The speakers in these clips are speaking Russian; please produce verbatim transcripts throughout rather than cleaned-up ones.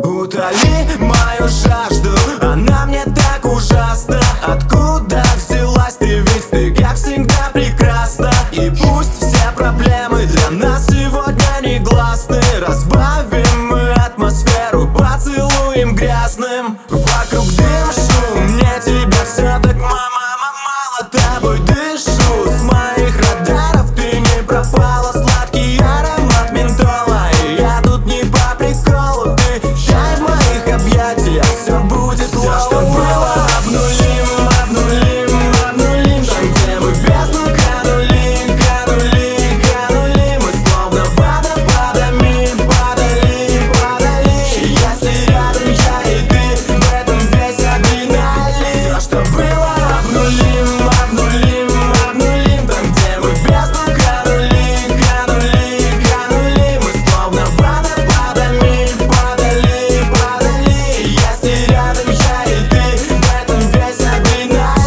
Утоли мою жажду, она мне так ужасна. Откуда взялась ты, ведь ты как всегда прекрасна. И пусть все проблемы для нас сегодня негласны, разбавим мы атмосферу поцелуем грязным. Вокруг дым, шум, мне тебя все так мама, мало тобой дышу. С моих радаров ты не пропала, сладкий аромат ментола. И я тут не по приколу, ты чай в моих объятиях, все будет лоу. Все, что было, обнулим, обнулим, обнулим. Там, где мы в бездну канули, канули, канули. Мы словно водопадами падали, падали. Если рядом я и ты, в этом весь адреналин. Все, что было, обнулим, обнулим, обнулим. Там, где мы в бездну канули, канули, канули. Мы словно водопадами падали, падали. Если рядом я и ты, в этом весь адреналин.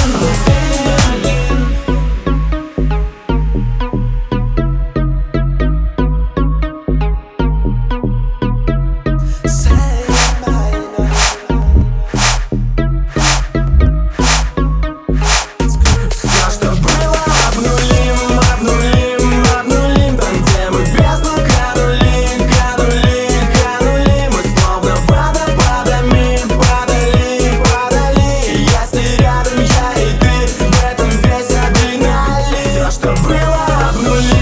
Все, что было, обнулим, обнулим, обнулим. Там, где мы в бездну канули, канули, канули. Мы словно водопадами падали, падали. Если рядом я и ты, в этом весь адреналин. Все, что было, обнулим.